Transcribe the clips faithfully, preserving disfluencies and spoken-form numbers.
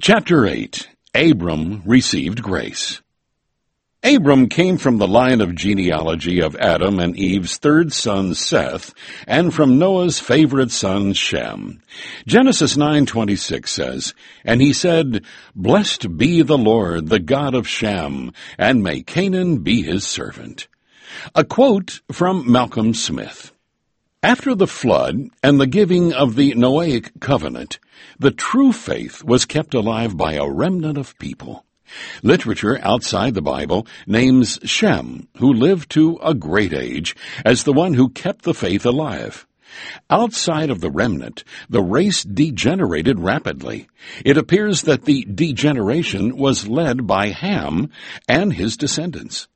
Chapter eight. Abram received grace. Abram came from the line of genealogy of Adam and Eve's third son Seth, and from Noah's favorite son Shem. Genesis nine twenty-six says, "And he said, Blessed be the Lord, the God of Shem, and may Canaan be his servant." A quote from Malcolm Smith. After the flood and the giving of the Noahic covenant, the true faith was kept alive by a remnant of people. Literature outside the Bible names Shem, who lived to a great age, as the one who kept the faith alive. Outside of the remnant, the race degenerated rapidly. It appears that the degeneration was led by Ham and his descendants.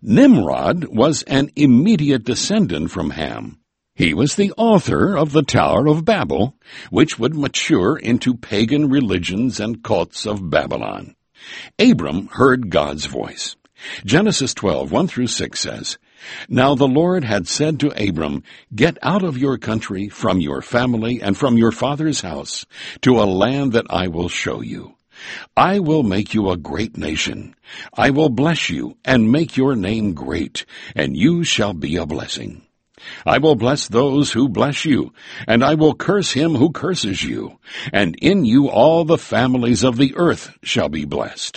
Nimrod was an immediate descendant from Ham. He was the author of the Tower of Babel, which would mature into pagan religions and cults of Babylon. Abram heard God's voice. Genesis twelve, one through six says, "Now the Lord had said to Abram, Get out of your country, from your family, and from your father's house, to a land that I will show you. I will make you a great nation. I will bless you and make your name great, and you shall be a blessing. I will bless those who bless you, and I will curse him who curses you, and in you all the families of the earth shall be blessed."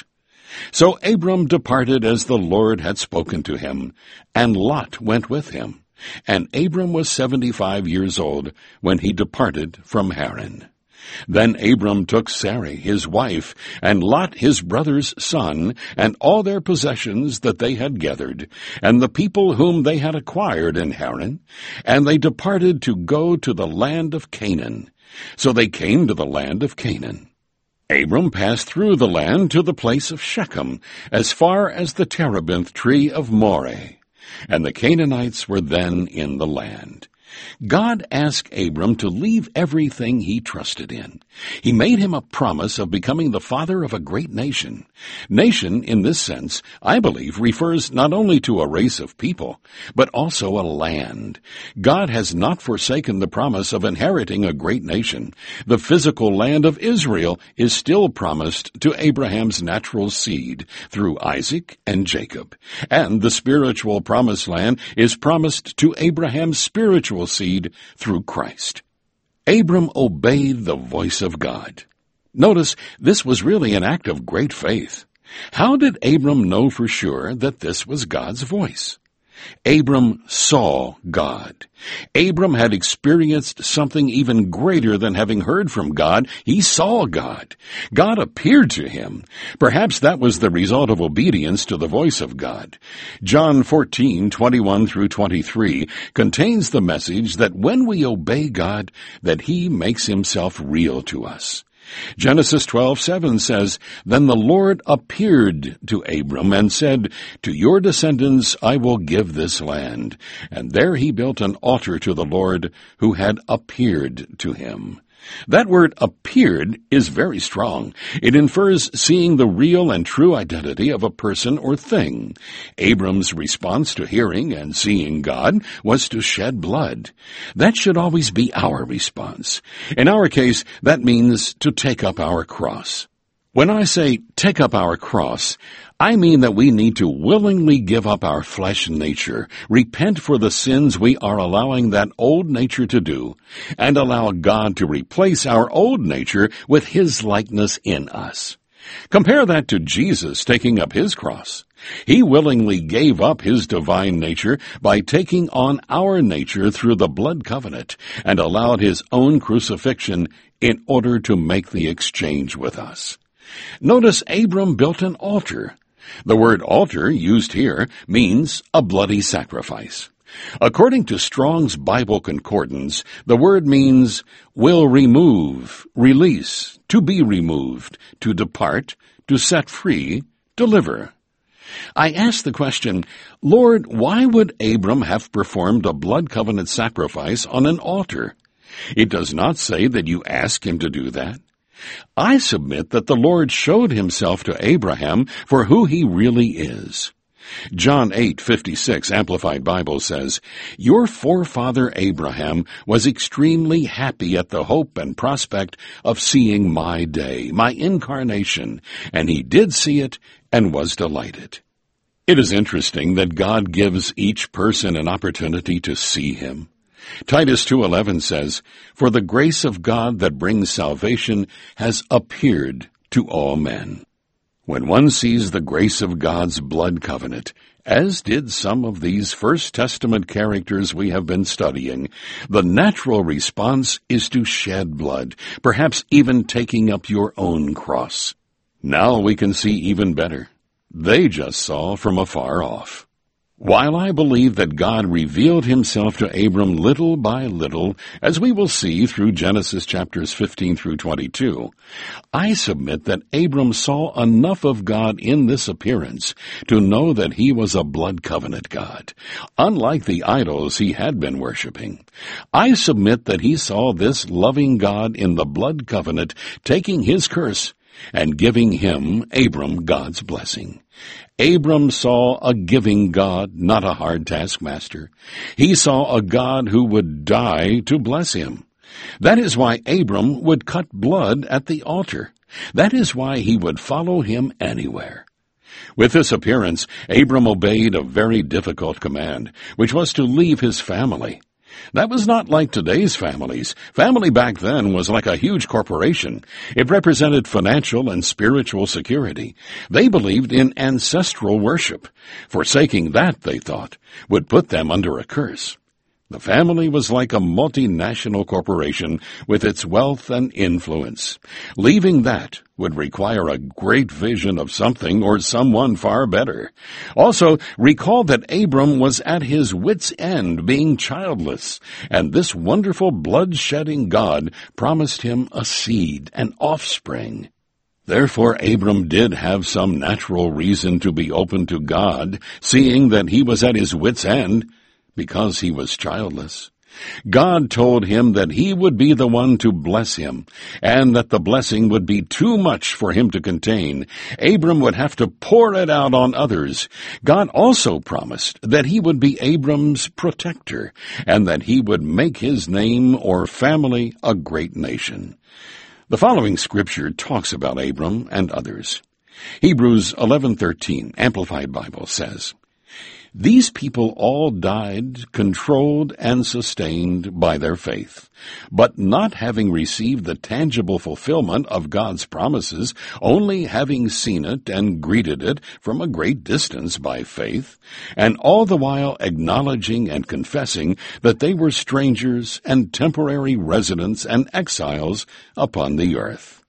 So Abram departed as the Lord had spoken to him, and Lot went with him. And Abram was seventy-five years old when he departed from Haran. Then Abram took Sarai his wife, and Lot his brother's son, and all their possessions that they had gathered, and the people whom they had acquired in Haran, and they departed to go to the land of Canaan. So they came to the land of Canaan. Abram passed through the land to the place of Shechem, as far as the terebinth tree of Moreh. And the Canaanites were then in the land. God asked Abram to leave everything he trusted in. He made him a promise of becoming the father of a great nation. Nation, in this sense, I believe, refers not only to a race of people, but also a land. God has not forsaken the promise of inheriting a great nation. The physical land of Israel is still promised to Abraham's natural seed through Isaac and Jacob. And the spiritual promised land is promised to Abraham's spiritual seed through Christ. Abram obeyed the voice of God. Notice, this was really an act of great faith. How did Abram know for sure that this was God's voice? Abram saw God. Abram had experienced something even greater than having heard from God. He saw God. God appeared to him. Perhaps that was the result of obedience to the voice of God. John fourteen, twenty-one through twenty-three contains the message that when we obey God, that he makes himself real to us. Genesis twelve seven says, "Then the Lord appeared to Abram and said, To your descendants I will give this land. And there he built an altar to the Lord who had appeared to him." That word appeared is very strong. It infers seeing the real and true identity of a person or thing. Abram's response to hearing and seeing God was to shed blood. That should always be our response. In our case, that means to take up our cross. When I say take up our cross, I mean that we need to willingly give up our flesh nature, repent for the sins we are allowing that old nature to do, and allow God to replace our old nature with his likeness in us. Compare that to Jesus taking up his cross. He willingly gave up his divine nature by taking on our nature through the blood covenant, and allowed his own crucifixion in order to make the exchange with us. Notice Abram built an altar. The word altar, used here, means a bloody sacrifice. According to Strong's Bible Concordance, the word means will remove, release, to be removed, to depart, to set free, deliver. I ask the question, Lord, why would Abram have performed a blood covenant sacrifice on an altar? It does not say that you ask him to do that. I submit that the Lord showed himself to Abraham for who he really is. John eight fifty-six Amplified Bible says, "Your forefather Abraham was extremely happy at the hope and prospect of seeing my day, my incarnation, and he did see it and was delighted." It is interesting that God gives each person an opportunity to see him. Titus two eleven says, "For the grace of God that brings salvation has appeared to all men." When one sees the grace of God's blood covenant, as did some of these First Testament characters we have been studying, the natural response is to shed blood, perhaps even taking up your own cross. Now we can see even better. They just saw from afar off. While I believe that God revealed himself to Abram little by little, as we will see through Genesis chapters fifteen through twenty-two, I submit that Abram saw enough of God in this appearance to know that he was a blood covenant God, unlike the idols he had been worshiping. I submit that he saw this loving God in the blood covenant taking his curse and giving him, Abram, God's blessing. Abram saw a giving God, not a hard taskmaster. He saw a God who would die to bless him. That is why Abram would cut blood at the altar. That is why he would follow him anywhere. With this appearance, Abram obeyed a very difficult command, which was to leave his family. That was not like today's families. Family back then was like a huge corporation. It represented financial and spiritual security. They believed in ancestral worship. Forsaking that, they thought, would put them under a curse. The family was like a multinational corporation with its wealth and influence. Leaving that would require a great vision of something or someone far better. Also, recall that Abram was at his wit's end, being childless, and this wonderful blood-shedding God promised him a seed, an offspring. Therefore, Abram did have some natural reason to be open to God, seeing that he was at his wit's end, because he was childless. God told him that he would be the one to bless him, and that the blessing would be too much for him to contain. Abram would have to pour it out on others. God also promised that he would be Abram's protector, and that he would make his name or family a great nation. The following scripture talks about Abram and others. Hebrews eleven thirteen, Amplified Bible says, "These people all died, controlled and sustained by their faith, but not having received the tangible fulfillment of God's promises, only having seen it and greeted it from a great distance by faith, and all the while acknowledging and confessing that they were strangers and temporary residents and exiles upon the earth."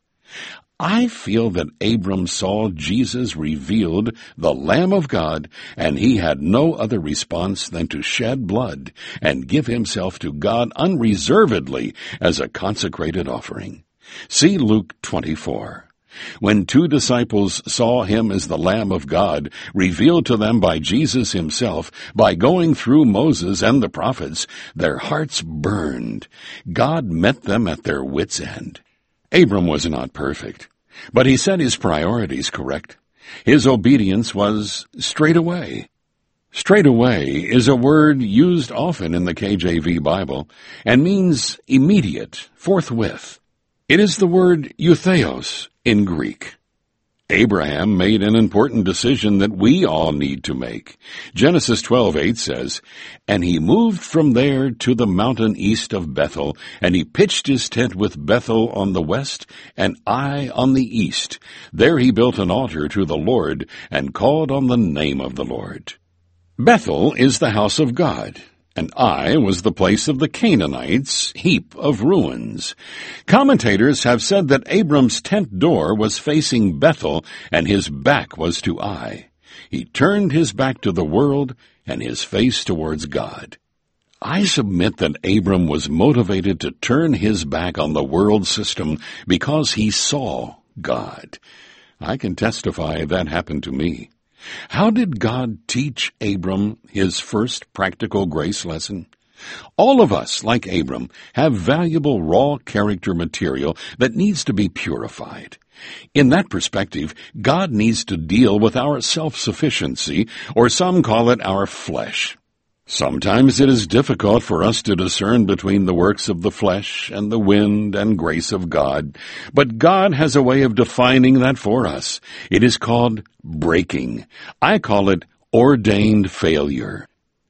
I feel that Abram saw Jesus revealed, the Lamb of God, and he had no other response than to shed blood and give himself to God unreservedly as a consecrated offering. See Luke twenty-four. When two disciples saw him as the Lamb of God, revealed to them by Jesus himself, by going through Moses and the prophets, their hearts burned. God met them at their wits' end. Abram was not perfect, but he set his priorities correct. His obedience was straight away. Straight away is a word used often in the K J V Bible and means immediate, forthwith. It is the word eutheos in Greek. Abraham made an important decision that we all need to make. Genesis twelve eight says, "And he moved from there to the mountain east of Bethel, and he pitched his tent with Bethel on the west and Ai on the east. There he built an altar to the Lord and called on the name of the Lord." Bethel is the house of God, and Ai was the place of the Canaanites, heap of ruins. Commentators have said that Abram's tent door was facing Bethel, and his back was to Ai. He turned his back to the world and his face towards God. I submit that Abram was motivated to turn his back on the world system because he saw God. I can testify that happened to me. How did God teach Abram his first practical grace lesson? All of us, like Abram, have valuable raw character material that needs to be purified. In that perspective, God needs to deal with our self-sufficiency, or some call it our flesh. Sometimes it is difficult for us to discern between the works of the flesh and the wind and grace of God, but God has a way of defining that for us. It is called breaking. I call it ordained failure.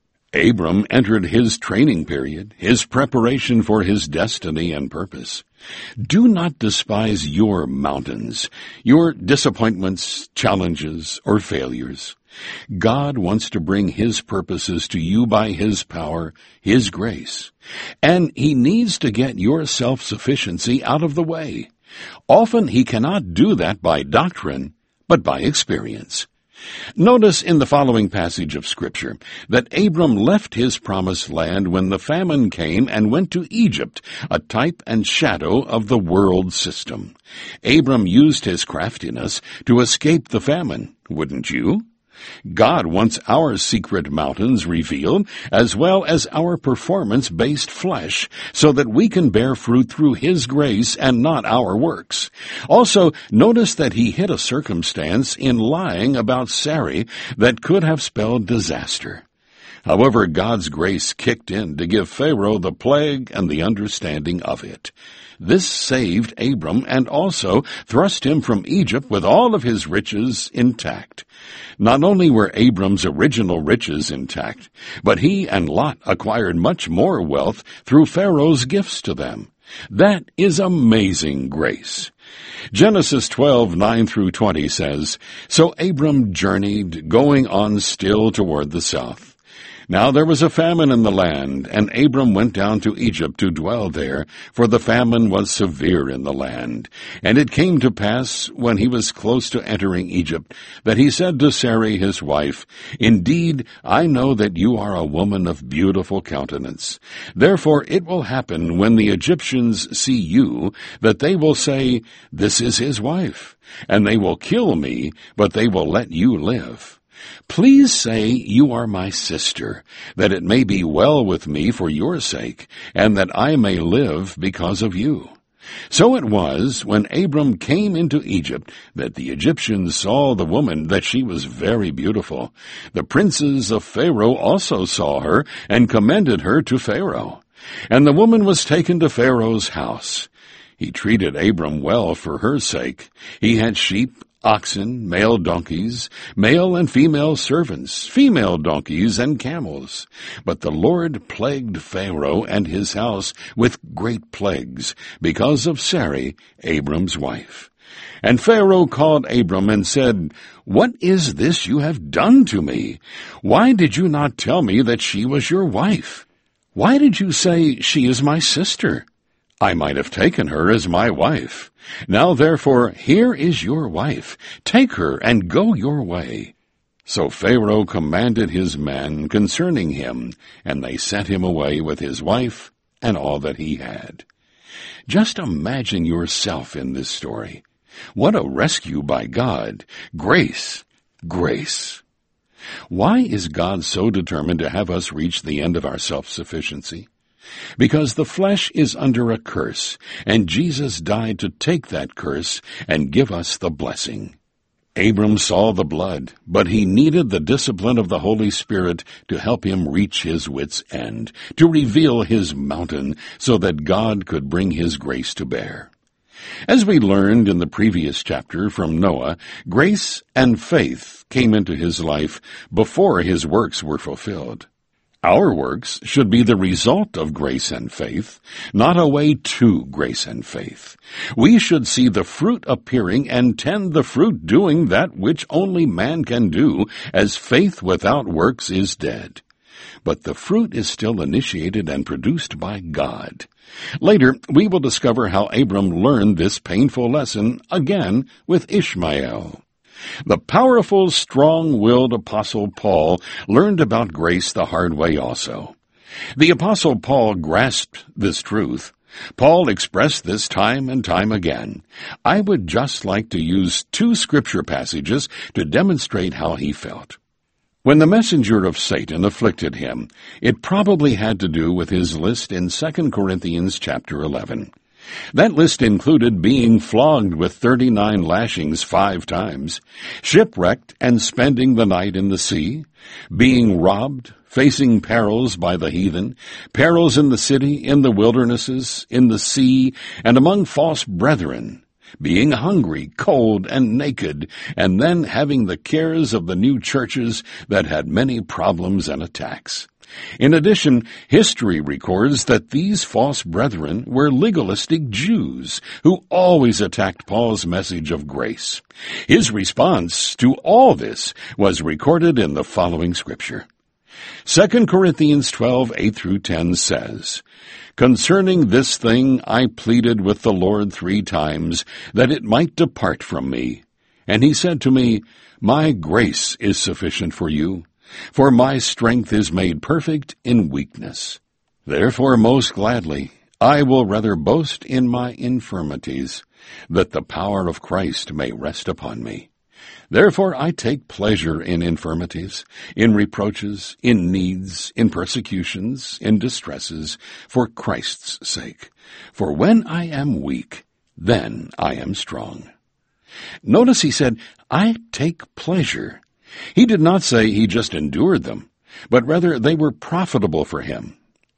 Abram entered his training period, his preparation for his destiny and purpose. Do not despise your mountains, your disappointments, challenges, or failures. God wants to bring His purposes to you by His power, His grace. And He needs to get your self-sufficiency out of the way. Often He cannot do that by doctrine, but by experience. Notice in the following passage of Scripture that Abram left his promised land when the famine came and went to Egypt, a type and shadow of the world system. Abram used his craftiness to escape the famine, wouldn't you? God wants our secret mountains revealed, as well as our performance-based flesh, so that we can bear fruit through His grace and not our works. Also, notice that he hit a circumstance in lying about Sarai that could have spelled disaster. However, God's grace kicked in to give Pharaoh the plague and the understanding of it. This saved Abram and also thrust him from Egypt with all of his riches intact. Not only were Abram's original riches intact, but he and Lot acquired much more wealth through Pharaoh's gifts to them. That is amazing grace. Genesis twelve, nine through twenty says, So Abram journeyed, going on still toward the south. Now there was a famine in the land, and Abram went down to Egypt to dwell there, for the famine was severe in the land. And it came to pass, when he was close to entering Egypt, that he said to Sarai his wife, Indeed, I know that you are a woman of beautiful countenance. Therefore it will happen, when the Egyptians see you, that they will say, This is his wife. And they will kill me, but they will let you live. Please say you are my sister, that it may be well with me for your sake, and that I may live because of you. So it was, when Abram came into Egypt, that the Egyptians saw the woman, that she was very beautiful. The princes of Pharaoh also saw her, and commended her to Pharaoh. And the woman was taken to Pharaoh's house. He treated Abram well for her sake. He had sheep, oxen, male donkeys, male and female servants, female donkeys and camels. But the Lord plagued Pharaoh and his house with great plagues, because of Sarai, Abram's wife. And Pharaoh called Abram and said, What is this you have done to me? Why did you not tell me that she was your wife? Why did you say, She is my sister? I might have taken her as my wife. Now therefore, here is your wife. Take her and go your way. So Pharaoh commanded his men concerning him, and they sent him away with his wife and all that he had. Just imagine yourself in this story. What a rescue by God! Grace, grace. Why is God so determined to have us reach the end of our self-sufficiency? Because the flesh is under a curse, and Jesus died to take that curse and give us the blessing. Abram saw the blood, but he needed the discipline of the Holy Spirit to help him reach his wit's end, to reveal his mountain, so that God could bring His grace to bear. As we learned in the previous chapter from Noah, grace and faith came into his life before his works were fulfilled. Our works should be the result of grace and faith, not a way to grace and faith. We should see the fruit appearing and tend the fruit doing that which only man can do, as faith without works is dead. But the fruit is still initiated and produced by God. Later, we will discover how Abram learned this painful lesson again with Ishmael. The powerful, strong-willed Apostle Paul learned about grace the hard way also. The Apostle Paul grasped this truth. Paul expressed this time and time again. I would just like to use two scripture passages to demonstrate how he felt. When the messenger of Satan afflicted him, it probably had to do with his list in Second Corinthians chapter eleven. That list included being flogged with thirty-nine lashings five times, shipwrecked and spending the night in the sea, being robbed, facing perils by the heathen, perils in the city, in the wildernesses, in the sea, and among false brethren, being hungry, cold, and naked, and then having the cares of the new churches that had many problems and attacks. In addition, history records that these false brethren were legalistic Jews who always attacked Paul's message of grace. His response to all this was recorded in the following scripture. Second Corinthians twelve, eight through ten says, "Concerning this thing I pleaded with the Lord three times, that it might depart from me. And he said to me, My grace is sufficient for you, for my strength is made perfect in weakness. Therefore most gladly I will rather boast in my infirmities, that the power of Christ may rest upon me. Therefore I take pleasure in infirmities, in reproaches, in needs, in persecutions, in distresses, for Christ's sake. For when I am weak, then I am strong." Notice he said, "I take pleasure." He did not say he just endured them, but rather they were profitable for him.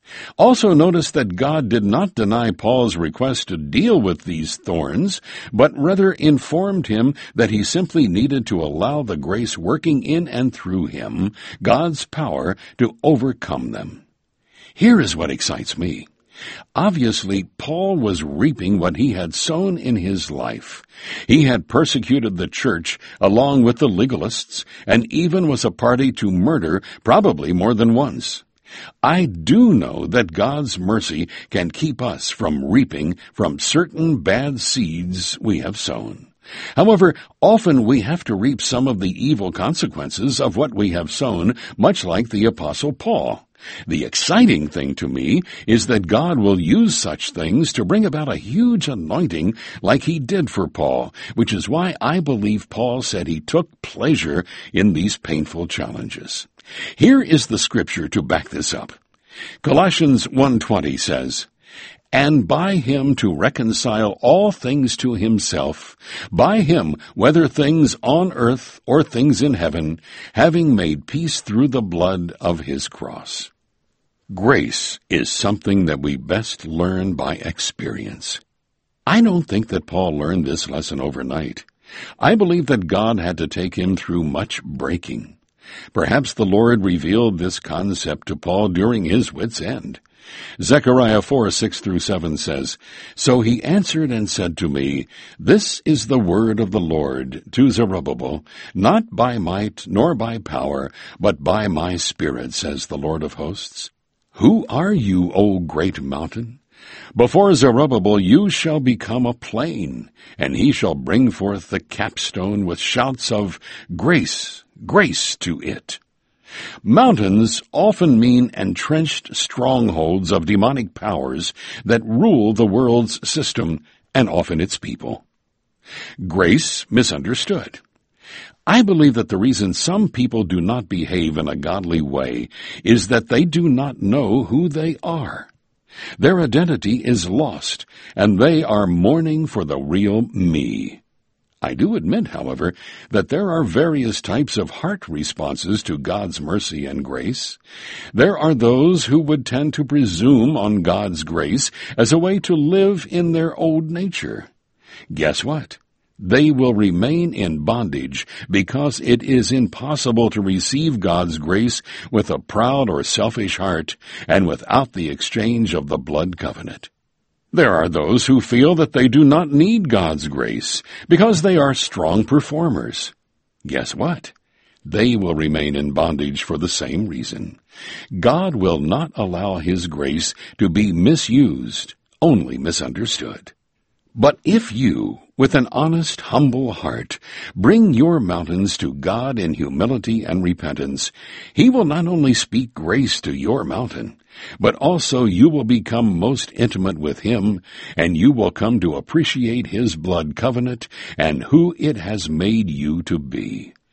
Also notice that God did not deny Paul's request to deal with these thorns, but rather informed him that he simply needed to allow the grace working in and through him, God's power, to overcome them. Here is what excites me. Obviously, Paul was reaping what he had sown in his life. He had persecuted the church along with the legalists, and even was a party to murder, probably more than once. I do know that God's mercy can keep us from reaping from certain bad seeds we have sown. However, often we have to reap some of the evil consequences of what we have sown, much like the Apostle Paul. The exciting thing to me is that God will use such things to bring about a huge anointing like he did for Paul, which is why I believe Paul said he took pleasure in these painful challenges. Here is the scripture to back this up. Colossians one twenty says, "And by him to reconcile all things to himself, by him, whether things on earth or things in heaven, having made peace through the blood of his cross." Grace is something that we best learn by experience. I don't think that Paul learned this lesson overnight. I believe that God had to take him through much breaking. Perhaps the Lord revealed this concept to Paul during his wit's end. Zechariah four, six through seven says, "So he answered and said to me, This is the word of the Lord to Zerubbabel, not by might nor by power, but by my Spirit, says the Lord of hosts. Who are you, O great mountain? Before Zerubbabel you shall become a plain, and he shall bring forth the capstone with shouts of grace, grace to it." Mountains often mean entrenched strongholds of demonic powers that rule the world's system and often its people. Grace misunderstood. I believe that the reason some people do not behave in a godly way is that they do not know who they are. Their identity is lost, and they are mourning for the real me. I do admit, however, that there are various types of heart responses to God's mercy and grace. There are those who would tend to presume on God's grace as a way to live in their old nature. Guess what? They will remain in bondage because it is impossible to receive God's grace with a proud or selfish heart and without the exchange of the blood covenant. There are those who feel that they do not need God's grace because they are strong performers. Guess what? They will remain in bondage for the same reason. God will not allow his grace to be misused, only misunderstood. But if you, with an honest, humble heart, bring your mountains to God in humility and repentance, he will not only speak grace to your mountain, but also you will become most intimate with him, and you will come to appreciate his blood covenant and who it has made you to be.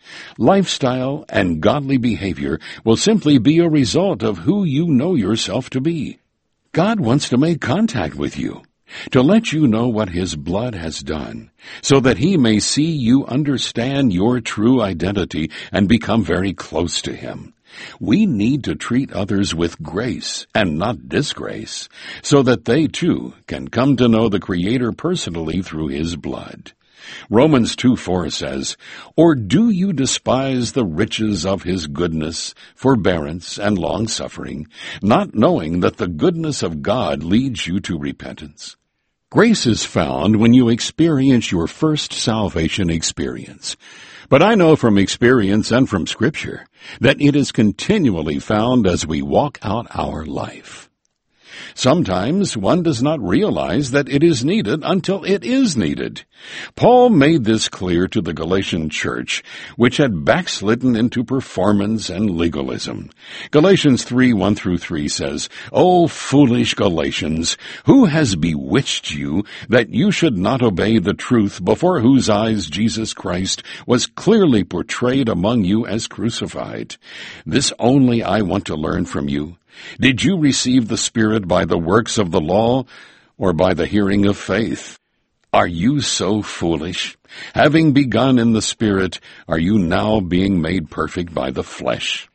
Lifestyle and godly behavior will simply be a result of who you know yourself to be. God wants to make contact with you, to let you know what His blood has done, so that He may see you understand your true identity and become very close to Him. We need to treat others with grace and not disgrace, so that they too can come to know the Creator personally through His blood. Romans two four says, "Or do you despise the riches of His goodness, forbearance, and long-suffering, not knowing that the goodness of God leads you to repentance?" Grace is found when you experience your first salvation experience. But I know from experience and from Scripture that it is continually found as we walk out our life. Sometimes one does not realize that it is needed until it is needed. Paul made this clear to the Galatian church, which had backslidden into performance and legalism. Galatians three one through three says, "O foolish Galatians, who has bewitched you that you should not obey the truth, before whose eyes Jesus Christ was clearly portrayed among you as crucified? This only I want to learn from you. Did you receive the Spirit by the works of the law, or by the hearing of faith? Are you so foolish? Having begun in the Spirit, are you now being made perfect by the flesh?"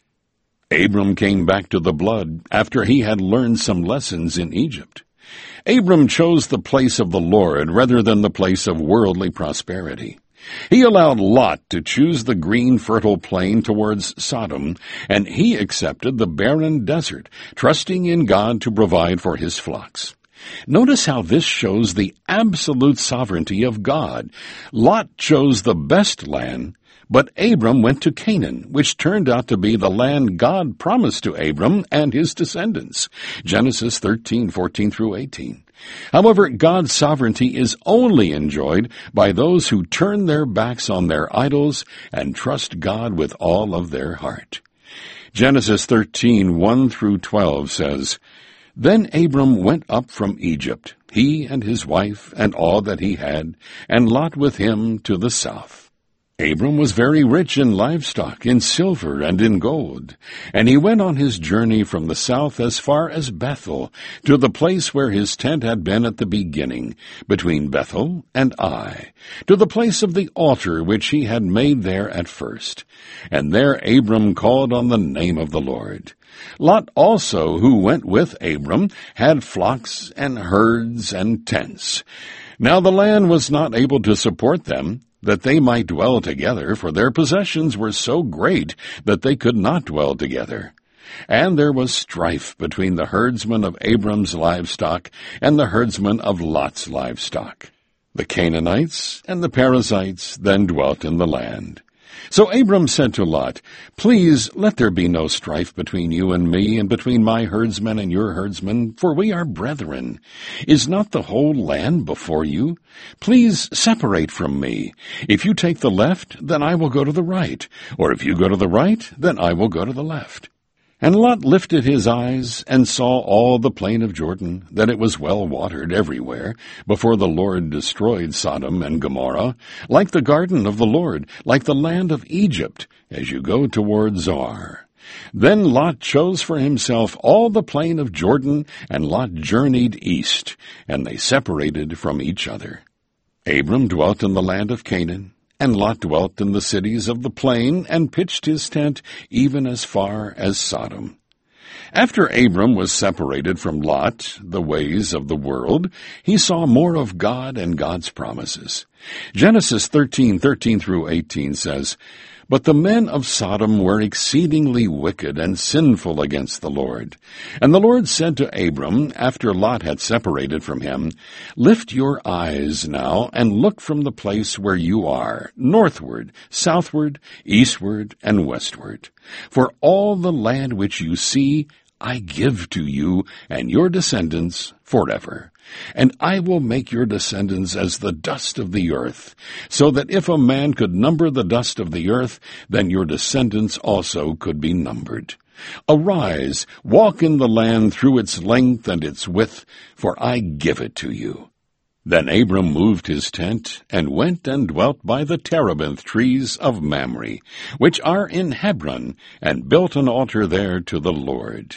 Abram came back to the blood after he had learned some lessons in Egypt. Abram chose the place of the Lord rather than the place of worldly prosperity. He allowed Lot to choose the green, fertile plain towards Sodom, and he accepted the barren desert, trusting in God to provide for his flocks. Notice how this shows the absolute sovereignty of God. Lot chose the best land, but Abram went to Canaan, which turned out to be the land God promised to Abram and his descendants. Genesis thirteen fourteen through eighteen. However, God's sovereignty is only enjoyed by those who turn their backs on their idols and trust God with all of their heart. Genesis thirteen one through twelve says, "Then Abram went up from Egypt, he and his wife and all that he had, and Lot with him to the south. Abram was very rich in livestock, in silver, and in gold. And he went on his journey from the south as far as Bethel, to the place where his tent had been at the beginning, between Bethel and Ai, to the place of the altar which he had made there at first. And there Abram called on the name of the Lord. Lot also, who went with Abram, had flocks and herds and tents. Now the land was not able to support them, that they might dwell together, for their possessions were so great that they could not dwell together. And there was strife between the herdsmen of Abram's livestock and the herdsmen of Lot's livestock. The Canaanites and the Perizzites then dwelt in the land. So Abram said to Lot, "Please let there be no strife between you and me, and between my herdsmen and your herdsmen, for we are brethren. Is not the whole land before you? Please separate from me. If you take the left, then I will go to the right, or if you go to the right, then I will go to the left." And Lot lifted his eyes and saw all the plain of Jordan, that it was well watered everywhere, before the Lord destroyed Sodom and Gomorrah, like the garden of the Lord, like the land of Egypt, as you go toward Zoar. Then Lot chose for himself all the plain of Jordan, and Lot journeyed east, and they separated from each other. Abram dwelt in the land of Canaan, and Lot dwelt in the cities of the plain, and pitched his tent even as far as Sodom. After Abram was separated from Lot, the ways of the world, he saw more of God and God's promises. Genesis thirteen thirteen through eighteen says, "But the men of Sodom were exceedingly wicked and sinful against the Lord. And the Lord said to Abram, after Lot had separated from him, 'Lift your eyes now, and look from the place where you are, northward, southward, eastward, and westward. For all the land which you see I give to you and your descendants forever. And I will make your descendants as the dust of the earth, so that if a man could number the dust of the earth, then your descendants also could be numbered. Arise, walk in the land through its length and its width, for I give it to you.'" Then Abram moved his tent, and went and dwelt by the terebinth trees of Mamre, which are in Hebron, and built an altar there to the Lord.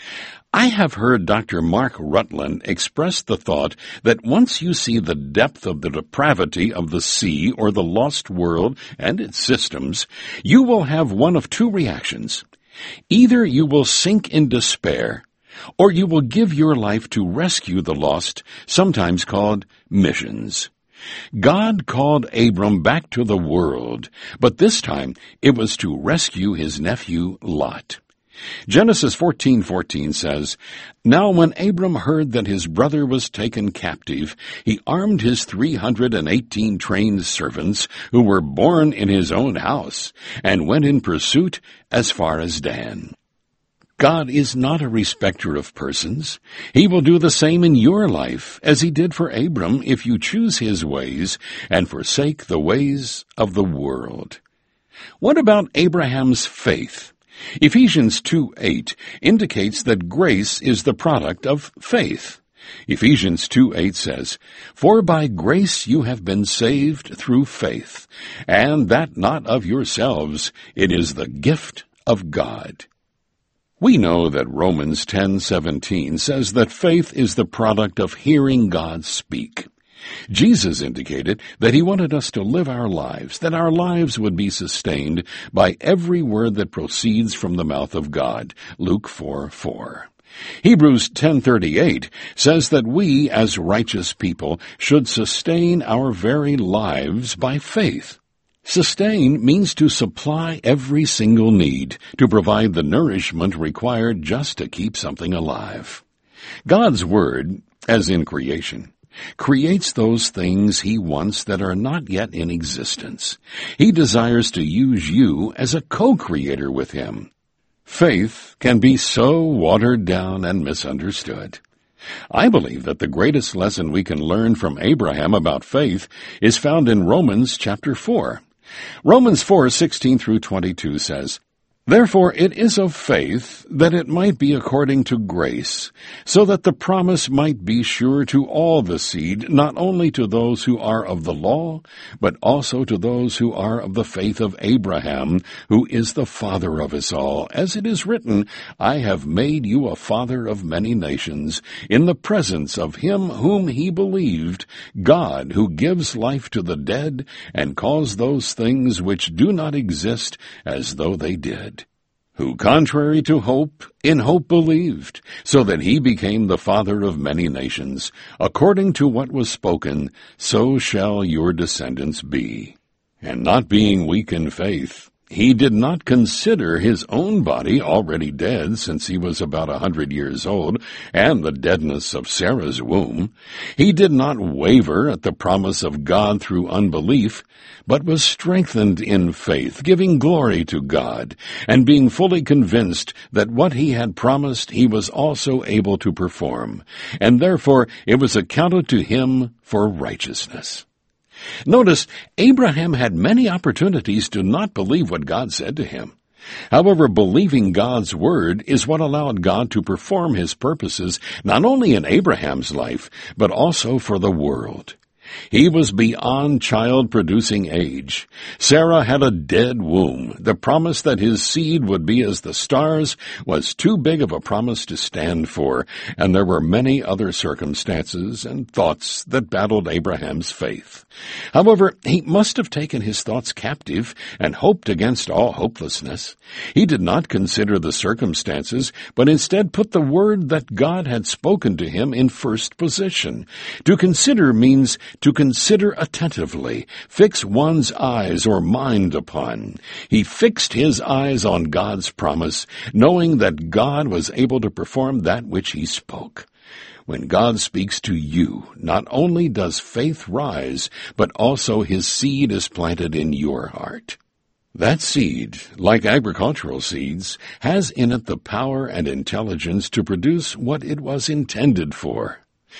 I have heard Doctor Mark Rutland express the thought that once you see the depth of the depravity of the sea or the lost world and its systems, you will have one of two reactions. Either you will sink in despair, or you will give your life to rescue the lost, sometimes called missions. God called Abram back to the world, but this time it was to rescue his nephew Lot. Genesis fourteen fourteen says, Now when Abram heard that his brother was taken captive, he armed his three hundred and eighteen trained servants, who were born in his own house, and went in pursuit as far as Dan. God is not a respecter of persons. He will do the same in your life as he did for Abram if you choose his ways and forsake the ways of the world. What about Abraham's faith? Ephesians two eight indicates that grace is the product of faith. Ephesians two eight says, For by grace you have been saved through faith, and that not of yourselves, it is the gift of God. We know that Romans ten seventeen says that faith is the product of hearing God speak. Jesus indicated that he wanted us to live our lives, that our lives would be sustained by every word that proceeds from the mouth of God. Luke four four. Hebrews ten thirty-eight says that we, as righteous people, should sustain our very lives by faith. Sustain means to supply every single need, to provide the nourishment required just to keep something alive. God's Word, as in creation, creates those things he wants that are not yet in existence. He desires to use you as a co-creator with him. Faith can be so watered down and misunderstood. I believe that the greatest lesson we can learn from Abraham about faith is found in Romans chapter four. Romans four sixteen through twenty-two says, Therefore it is of faith that it might be according to grace, so that the promise might be sure to all the seed, not only to those who are of the law, but also to those who are of the faith of Abraham, who is the father of us all. As it is written, I have made you a father of many nations, in the presence of him whom he believed, God, who gives life to the dead, and calls those things which do not exist as though they did. Who, contrary to hope, in hope believed, so that he became the father of many nations, according to what was spoken, so shall your descendants be. And not being weak in faith, he did not consider his own body already dead, since he was about a hundred years old, and the deadness of Sarah's womb. He did not waver at the promise of God through unbelief, but was strengthened in faith, giving glory to God, and being fully convinced that what he had promised he was also able to perform, and therefore it was accounted to him for righteousness. Notice, Abraham had many opportunities to not believe what God said to him. However, believing God's word is what allowed God to perform his purposes not only in Abraham's life, but also for the world. He was beyond child-producing age. Sarah had a dead womb. The promise that his seed would be as the stars was too big of a promise to stand for, and there were many other circumstances and thoughts that battled Abraham's faith. However, he must have taken his thoughts captive and hoped against all hopelessness. He did not consider the circumstances, but instead put the word that God had spoken to him in first position. To consider means to consider attentively, fix one's eyes or mind upon. He fixed his eyes on God's promise, knowing that God was able to perform that which he spoke. When God speaks to you, not only does faith rise, but also his seed is planted in your heart. That seed, like agricultural seeds, has in it the power and intelligence to produce what it was intended for.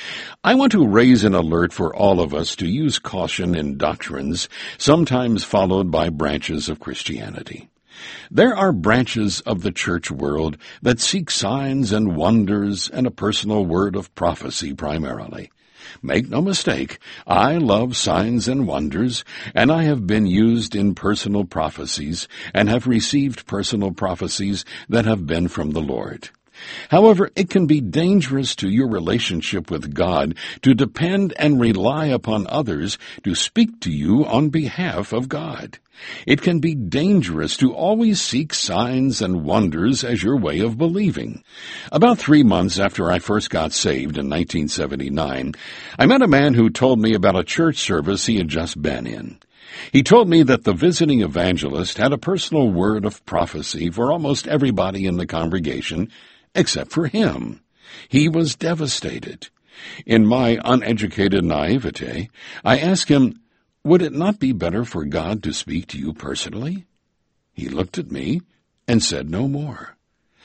I want to raise an alert for all of us to use caution in doctrines, sometimes followed by branches of Christianity. There are branches of the church world that seek signs and wonders and a personal word of prophecy primarily. Make no mistake, I love signs and wonders, and I have been used in personal prophecies and have received personal prophecies that have been from the Lord. However, it can be dangerous to your relationship with God to depend and rely upon others to speak to you on behalf of God. It can be dangerous to always seek signs and wonders as your way of believing. About three months after I first got saved in nineteen seventy-nine, I met a man who told me about a church service he had just been in. He told me that the visiting evangelist had a personal word of prophecy for almost everybody in the congregation, except for him. He was devastated. In my uneducated naivete, I asked him, would it not be better for God to speak to you personally? He looked at me and said no more.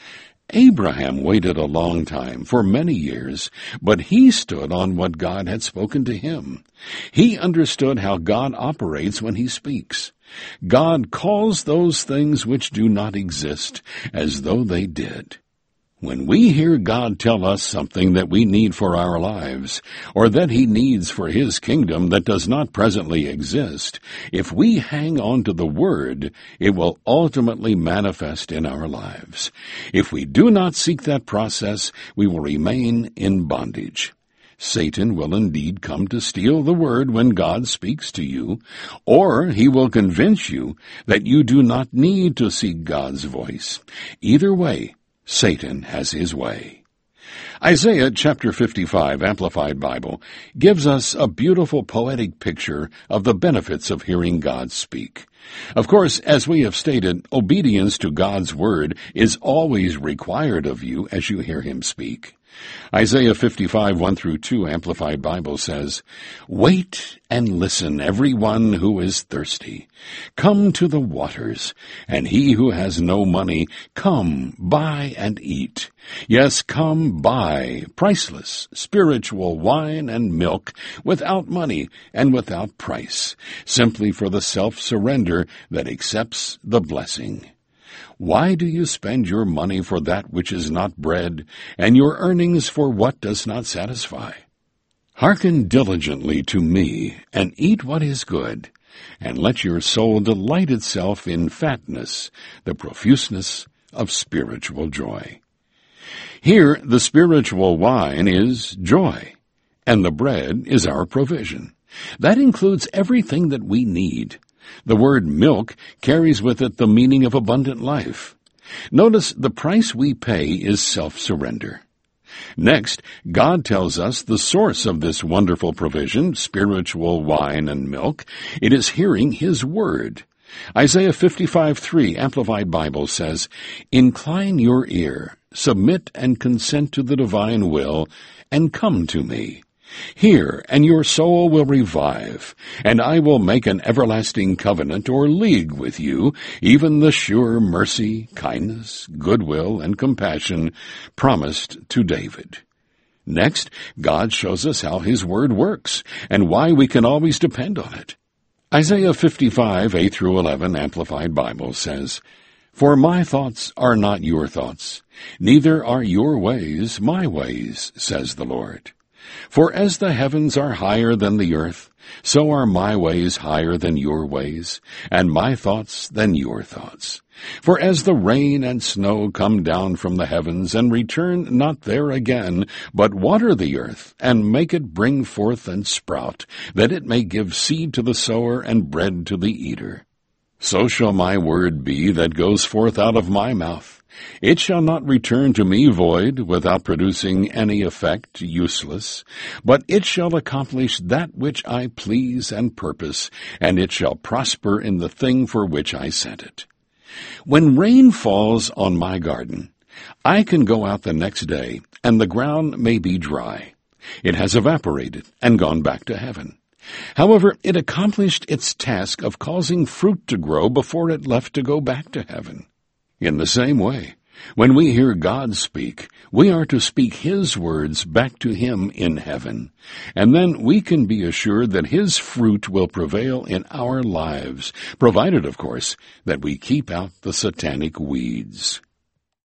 Abraham waited a long time, for many years, but he stood on what God had spoken to him. He understood how God operates when he speaks. God calls those things which do not exist as though they did. When we hear God tell us something that we need for our lives, or that he needs for his kingdom that does not presently exist, if we hang on to the word, it will ultimately manifest in our lives. If we do not seek that process, we will remain in bondage. Satan will indeed come to steal the word when God speaks to you, or he will convince you that you do not need to seek God's voice. Either way, Satan has his way. Isaiah chapter fifty-five, Amplified Bible, gives us a beautiful poetic picture of the benefits of hearing God speak. Of course, as we have stated, obedience to God's word is always required of you as you hear him speak. Isaiah fifty-five, one through two, Amplified Bible says, wait and listen, every one who is thirsty. Come to the waters, and he who has no money, come, buy and eat. Yes, come, buy priceless, spiritual wine and milk, without money and without price, simply for the self-surrender that accepts the blessing. Why do you spend your money for that which is not bread, and your earnings for what does not satisfy? Hearken diligently to me, and eat what is good, and let your soul delight itself in fatness, the profuseness of spiritual joy. Here the spiritual wine is joy, and the bread is our provision. That includes everything that we need. The word milk carries with it the meaning of abundant life. Notice the price we pay is self-surrender. Next, God tells us the source of this wonderful provision, spiritual wine and milk. It is hearing his word. Isaiah fifty-five, three, Amplified Bible says, incline your ear, submit and consent to the divine will, and come to me. Hear, and your soul will revive, and I will make an everlasting covenant or league with you, even the sure mercy, kindness, goodwill, and compassion promised to David. Next, God shows us how his word works, and why we can always depend on it. Isaiah fifty-five, eight through eleven, Amplified Bible says, for my thoughts are not your thoughts, neither are your ways my ways, says the Lord. For as the heavens are higher than the earth, so are my ways higher than your ways, and my thoughts than your thoughts. For as the rain and snow come down from the heavens, and return not there again, but water the earth, and make it bring forth and sprout, that it may give seed to the sower and bread to the eater, so shall my word be that goes forth out of my mouth. It shall not return to me void, without producing any effect, useless, but it shall accomplish that which I please and purpose, and it shall prosper in the thing for which I sent it. When rain falls on my garden, I can go out the next day, and the ground may be dry. It has evaporated and gone back to heaven. However, it accomplished its task of causing fruit to grow before it left to go back to heaven. In the same way, when we hear God speak, we are to speak his words back to him in heaven, and then we can be assured that his fruit will prevail in our lives, provided, of course, that we keep out the satanic weeds.